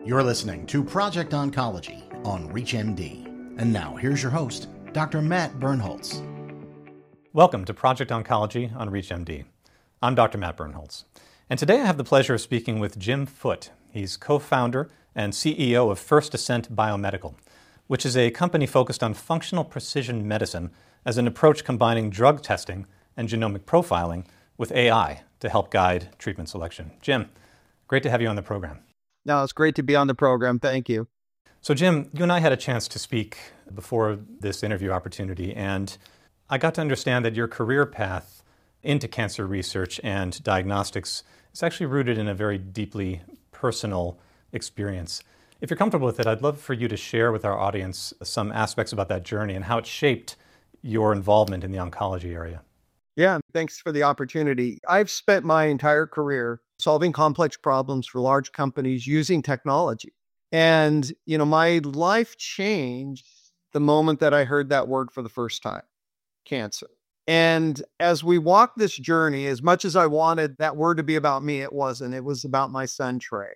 You're listening to Project Oncology on ReachMD. And now, here's your host, Dr. Matt Birnholz. Welcome to Project Oncology on ReachMD. I'm Dr. Matt Birnholz. And today I have the pleasure of speaking with Jim Foote. He's co-founder and CEO of First Ascent Biomedical, which is a company focused on functional precision medicine as an approach combining drug testing and genomic profiling with AI to help guide treatment selection. Jim, great to have you on the program. No, it's great to be on the program. Thank you. So Jim, you and I had a chance to speak before this interview opportunity, and I got to understand that your career path into cancer research and diagnostics is actually rooted in a very deeply personal experience. If you're comfortable with it, I'd love for you to share with our audience some aspects about that journey and how it shaped your involvement in the oncology area. Yeah, thanks for the opportunity. I've spent my entire career solving complex problems for large companies using technology. And, my life changed the moment that I heard that word for the first time, cancer. And as we walked this journey, as much as I wanted that word to be about me, it wasn't. It was about my son, Trey.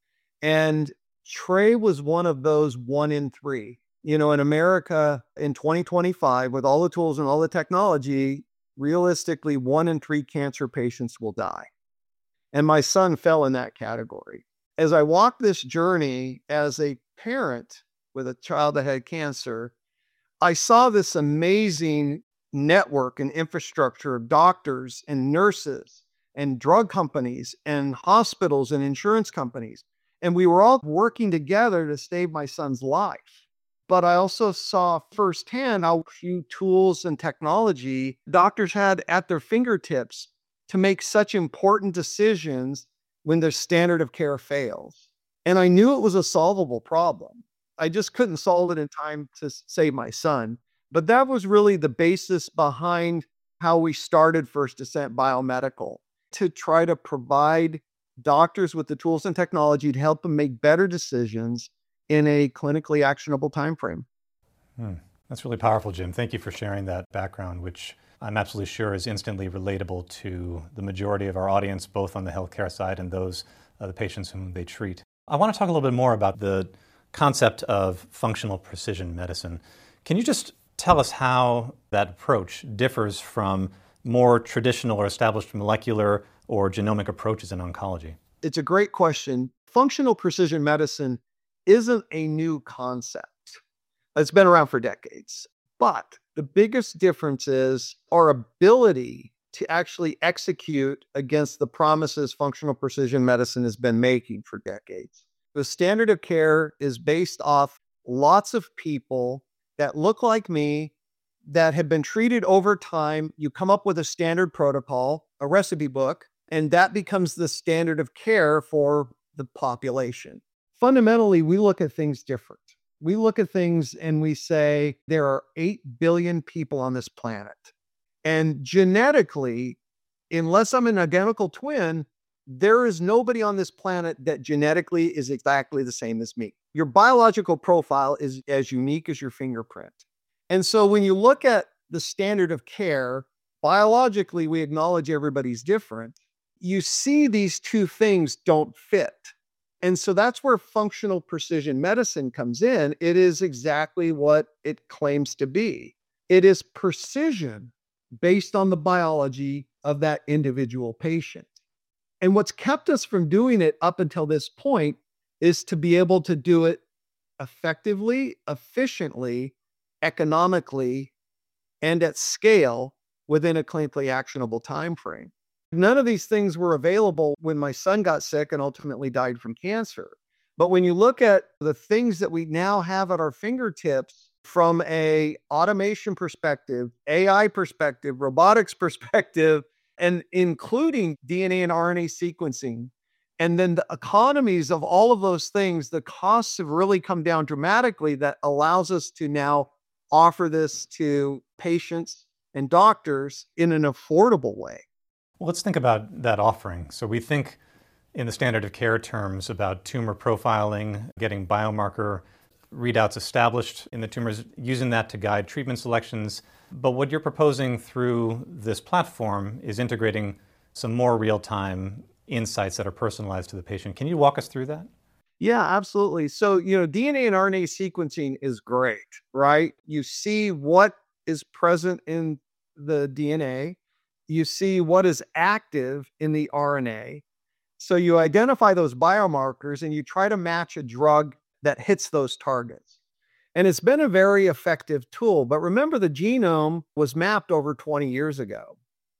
And Trey was one of those 1 in 3. In America in 2025, with all the tools and all the technology, realistically, 1 in 3 cancer patients will die. And my son fell in that category. As I walked this journey as a parent with a child that had cancer, I saw this amazing network and infrastructure of doctors and nurses and drug companies and hospitals and insurance companies. And we were all working together to save my son's life. But I also saw firsthand how few tools and technology doctors had at their fingertips to make such important decisions when their standard of care fails. And I knew it was a solvable problem. I just couldn't solve it in time to save my son. But that was really the basis behind how we started First Ascent Biomedical, to try to provide doctors with the tools and technology to help them make better decisions in a clinically actionable timeframe. That's really powerful, Jim. Thank you for sharing that background, which I'm absolutely sure is instantly relatable to the majority of our audience, both on the healthcare side and those the patients whom they treat. I want to talk a little bit more about the concept of functional precision medicine. Can you just tell us how that approach differs from more traditional or established molecular or genomic approaches in oncology? It's a great question. Functional precision medicine isn't a new concept. It's been around for decades. But the biggest difference is our ability to actually execute against the promises functional precision medicine has been making for decades. The standard of care is based off lots of people that look like me, that have been treated over time. You come up with a standard protocol, a recipe book, and that becomes the standard of care for the population. Fundamentally, we look at things different. We look at things and we say there are 8 billion people on this planet. And genetically, unless I'm an identical twin, there is nobody on this planet that genetically is exactly the same as me. Your biological profile is as unique as your fingerprint. And so when you look at the standard of care, biologically, we acknowledge everybody's different. You see these two things don't fit. And so that's where functional precision medicine comes in. It is exactly what it claims to be. It is precision based on the biology of that individual patient. And what's kept us from doing it up until this point is to be able to do it effectively, efficiently, economically, and at scale within a clinically actionable time frame. None of these things were available when my son got sick and ultimately died from cancer. But when you look at the things that we now have at our fingertips from a automation perspective, AI perspective, robotics perspective, and including DNA and RNA sequencing, and then the economies of all of those things, the costs have really come down dramatically. That allows us to now offer this to patients and doctors in an affordable way. Well, let's think about that offering. So we think in the standard of care terms about tumor profiling, getting biomarker readouts established in the tumors, using that to guide treatment selections. But what you're proposing through this platform is integrating some more real-time insights that are personalized to the patient. Can you walk us through that? Yeah, absolutely. So, DNA and RNA sequencing is great, right? You see what is present in the DNA, you see what is active in the RNA. So, you identify those biomarkers and you try to match a drug that hits those targets. And it's been a very effective tool. But remember, the genome was mapped over 20 years ago.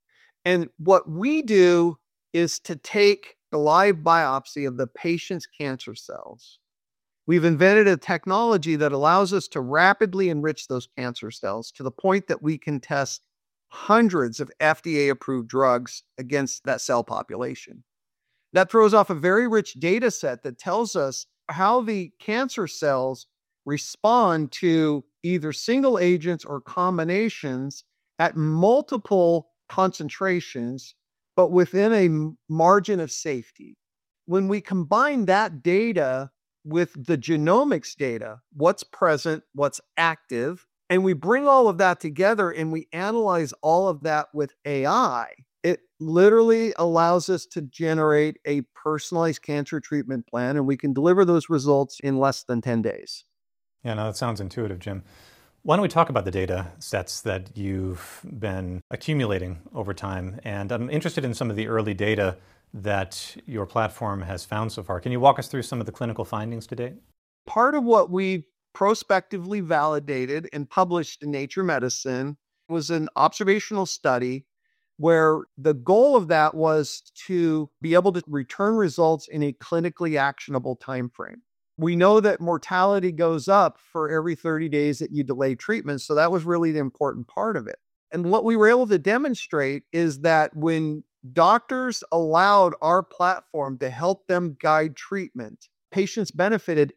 And what we do is to take a live biopsy of the patient's cancer cells. We've invented a technology that allows us to rapidly enrich those cancer cells to the point that we can test hundreds of FDA-approved drugs against that cell population. That throws off a very rich data set that tells us how the cancer cells respond to either single agents or combinations at multiple concentrations, but within a margin of safety. When we combine that data with the genomics data, what's present, what's active, and we bring all of that together and we analyze all of that with AI, it literally allows us to generate a personalized cancer treatment plan, and we can deliver those results in less than 10 days. Yeah, no, that sounds intuitive, Jim. Why don't we talk about the data sets that you've been accumulating over time? And I'm interested in some of the early data that your platform has found so far. Can you walk us through some of the clinical findings to date? Part of what we prospectively validated and published in Nature Medicine was an observational study where the goal of that was to be able to return results in a clinically actionable timeframe. We know that mortality goes up for every 30 days that you delay treatment. So that was really the important part of it. And what we were able to demonstrate is that when doctors allowed our platform to help them guide treatment, patients benefited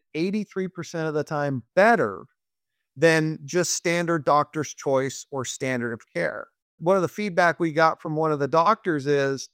83% of the time better than just standard doctor's choice or standard of care. One of the feedback we got from one of the doctors is,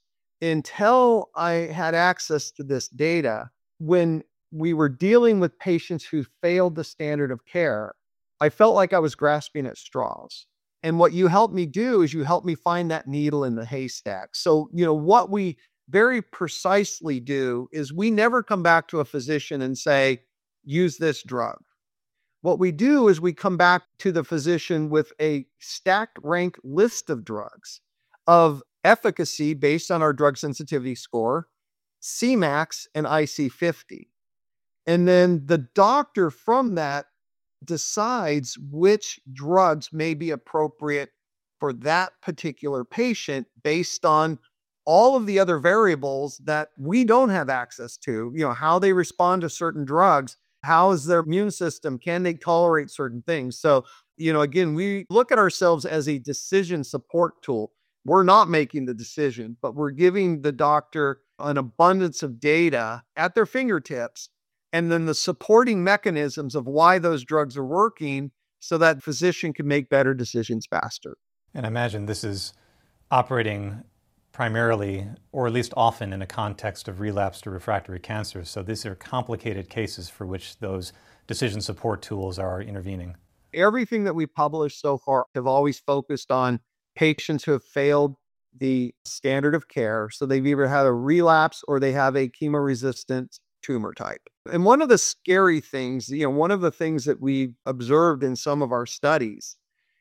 until I had access to this data, when we were dealing with patients who failed the standard of care, I felt like I was grasping at straws. And what you helped me do is you helped me find that needle in the haystack. So, what we very precisely do is we never come back to a physician and say, use this drug. What we do is we come back to the physician with a stacked rank list of drugs of efficacy based on our drug sensitivity score, Cmax, and IC50. And then the doctor from that decides which drugs may be appropriate for that particular patient based on all of the other variables that we don't have access to, how they respond to certain drugs, how is their immune system, can they tolerate certain things? So, again, we look at ourselves as a decision support tool. We're not making the decision, but we're giving the doctor an abundance of data at their fingertips, and then the supporting mechanisms of why those drugs are working so that physician can make better decisions faster. And I imagine this is operating primarily, or at least often, in a context of relapsed or refractory cancers. So these are complicated cases for which those decision support tools are intervening. Everything that we published so far have always focused on patients who have failed the standard of care. So they've either had a relapse or they have a chemo-resistant tumor type. And one of the scary things, one of the things that we observed in some of our studies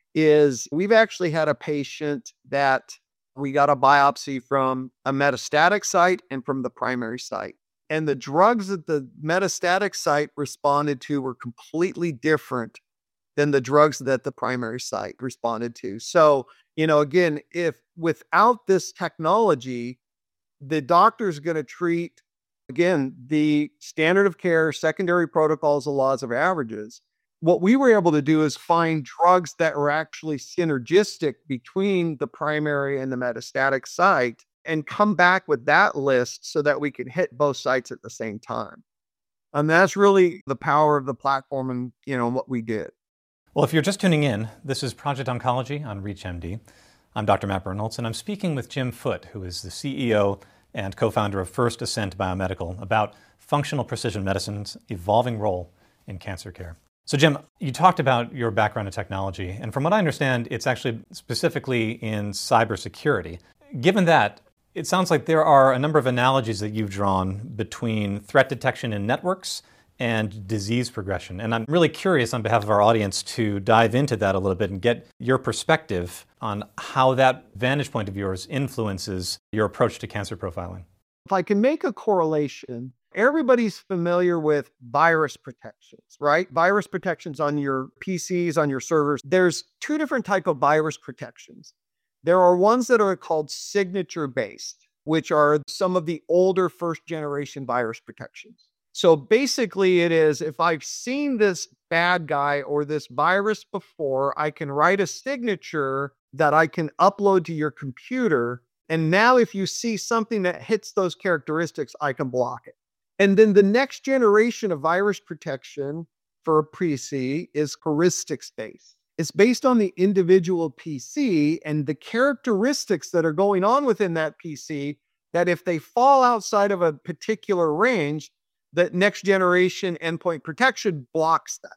is we've actually had a patient that we got a biopsy from a metastatic site and from the primary site. And the drugs that the metastatic site responded to were completely different than the drugs that the primary site responded to. So, again, if without this technology, the doctor's going to treat, again, the standard of care, secondary protocols, the laws of averages. What we were able to do is find drugs that were actually synergistic between the primary and the metastatic site and come back with that list so that we could hit both sites at the same time. And that's really the power of the platform and, what we did. Well, if you're just tuning in, this is Project Oncology on ReachMD. I'm Dr. Matt Birnholz, and I'm speaking with Jim Foote, who is the CEO and co-founder of First Ascent Biomedical, about functional precision medicine's evolving role in cancer care. So Jim, you talked about your background in technology, and from what I understand, it's actually specifically in cybersecurity. Given that, It sounds like there are a number of analogies that you've drawn between threat detection in networks and disease progression. And I'm really curious on behalf of our audience to dive into that a little bit and get your perspective on how that vantage point of yours influences your approach to cancer profiling. If I can make a correlation, everybody's familiar with virus protections, right? Virus protections on your PCs, on your servers. There's two different types of virus protections. There are ones that are called signature-based, which are some of the older first-generation virus protections. So basically it is, if I've seen this bad guy or this virus before, I can write a signature that I can upload to your computer. And now if you see something that hits those characteristics, I can block it. And then the next generation of virus protection for a PC is heuristics-based. It's based on the individual PC and the characteristics that are going on within that PC, that if they fall outside of a particular range, that next generation endpoint protection blocks that.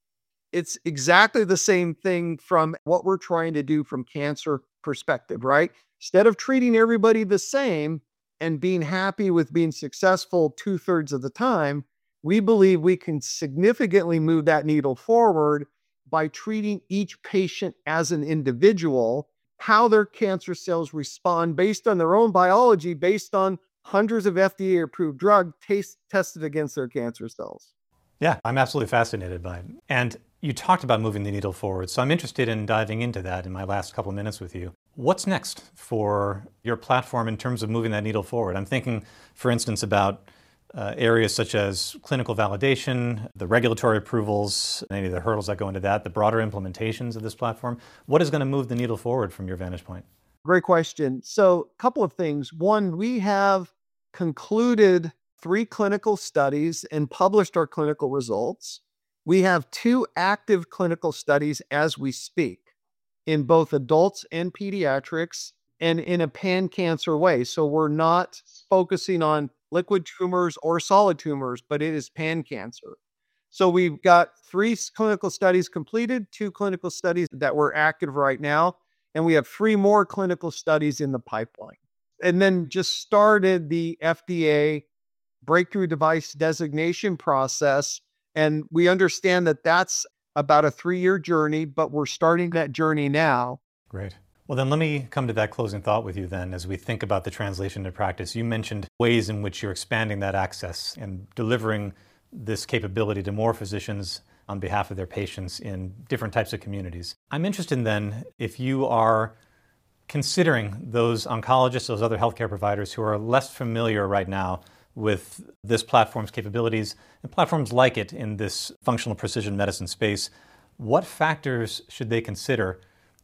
It's exactly the same thing from what we're trying to do from cancer perspective, right? Instead of treating everybody the same and being happy with being successful 2/3 of the time, we believe we can significantly move that needle forward by treating each patient as an individual, how their cancer cells respond based on their own biology, based on hundreds of FDA-approved drugs tested against their cancer cells. Yeah, I'm absolutely fascinated by it. And you talked about moving the needle forward, so I'm interested in diving into that in my last couple of minutes with you. What's next for your platform in terms of moving that needle forward? I'm thinking, for instance, about areas such as clinical validation, the regulatory approvals, any of the hurdles that go into that, the broader implementations of this platform. What is going to move the needle forward from your vantage point? Great question. So a couple of things. One, we have concluded 3 clinical studies and published our clinical results. We have 2 active clinical studies as we speak in both adults and pediatrics and in a pan-cancer way. So we're not focusing on liquid tumors or solid tumors, but it is pan-cancer. So we've got 3 clinical studies completed, 2 clinical studies that we're active right now, and we have 3 more clinical studies in the pipeline. And then just started the FDA breakthrough device designation process. And we understand that that's about a 3-year journey, but we're starting that journey now. Great. Well, then let me come to that closing thought with you then as we think about the translation to practice. You mentioned ways in which you're expanding that access and delivering this capability to more physicians on behalf of their patients in different types of communities. I'm interested then if you are considering those oncologists, those other healthcare providers who are less familiar right now with this platform's capabilities and platforms like it in this functional precision medicine space, what factors should they consider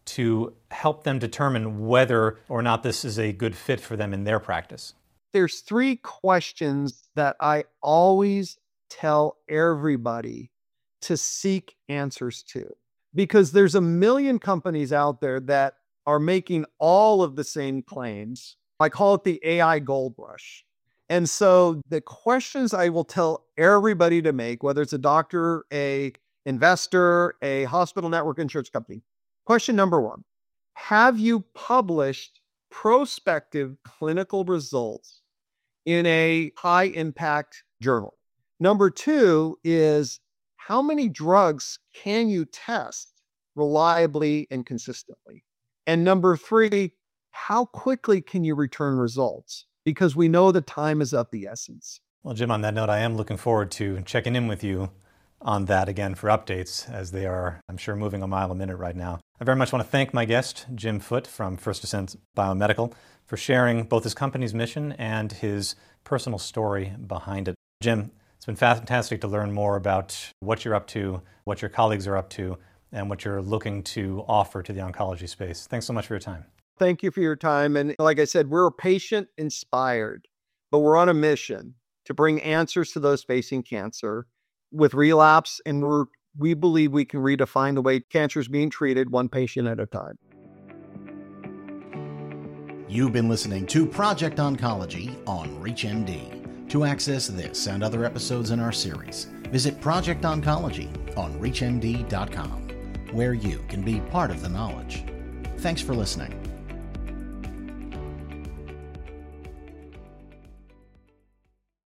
to help them determine whether or not this is a good fit for them in their practice? There's 3 questions that I always tell everybody to seek answers to, because there's a million companies out there that are making all of the same claims. I call it the AI gold rush. And so the questions I will tell everybody to make, whether it's a doctor, a investor, a hospital network insurance company. Question number 1, have you published prospective clinical results in a high impact journal? Number 2 is, how many drugs can you test reliably and consistently? And number 3, how quickly can you return results? Because we know the time is of the essence. Well, Jim, on that note, I am looking forward to checking in with you on that again for updates, as they are, I'm sure, moving a mile a minute right now. I very much want to thank my guest, Jim Foote from First Ascent Biomedical, for sharing both his company's mission and his personal story behind it. Jim, it's been fantastic to learn more about what you're up to, what your colleagues are up to, and what you're looking to offer to the oncology space. Thanks so much for your time. Thank you for your time. And like I said, we're patient inspired, but we're on a mission to bring answers to those facing cancer with relapse. And we believe we can redefine the way cancer is being treated, one patient at a time. You've been listening to Project Oncology on ReachMD. To access this and other episodes in our series, visit Project Oncology on ReachMD.com, where you can be part of the knowledge. Thanks for listening.